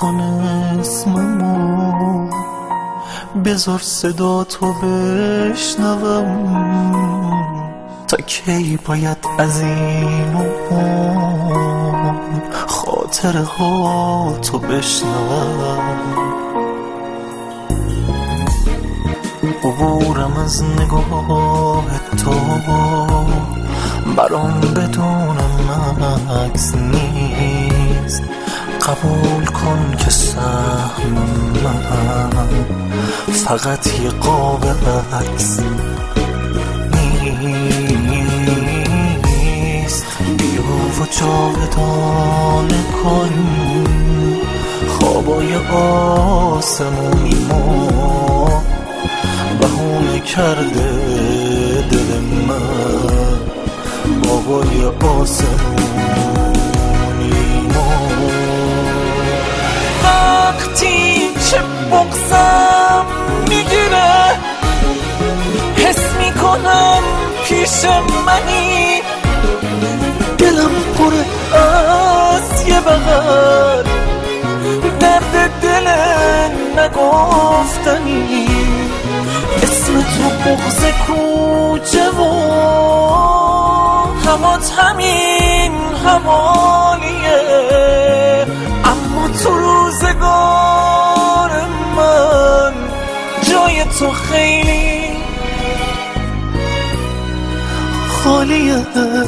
کن اسممو، بذار صدا تو بشنوم. تا کی باید از این خاطره ها تو بشنوم؟ عبورم از نگاه تو برام بدون مکس نیست. قبول کن که سهم من فقط یه قاب عکس نیست. بیا و جاودانه کن خوابای آسمونی ما. بهونه کرده دل من بابای آسمونی ما. وقتی چه بغضم میگیره حس میکنم پیش منی. دلم پره از یه بغل درد دل نگفتنی. اسم تو بغض کوچه و همات همین حوالیه. اما تو روزگار من جای تو خیلی خالیه.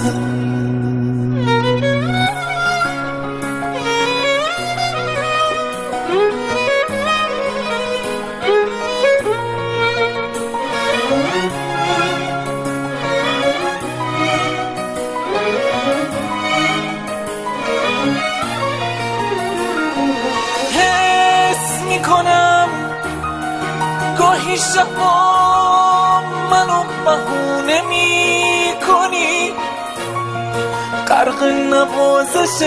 گاهی شبا منو بهونه میکنی، غرق نوازشت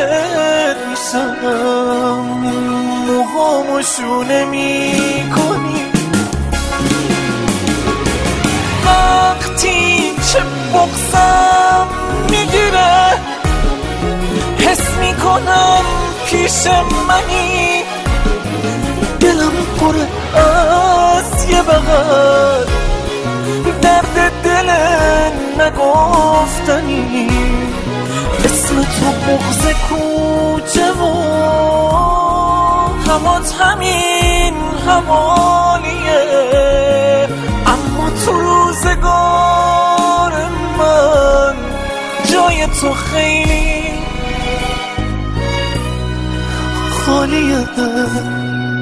میشم، موهامو شونه میکنی. وقتی چه بغضم میگیره حس میکنم پیش منی. دلم پره از یه بغل درد دل نگفتنی. اسم تو بغض کوچه و همات همین حوالیه. اما تو روزگار من جای تو خیلی خالیه.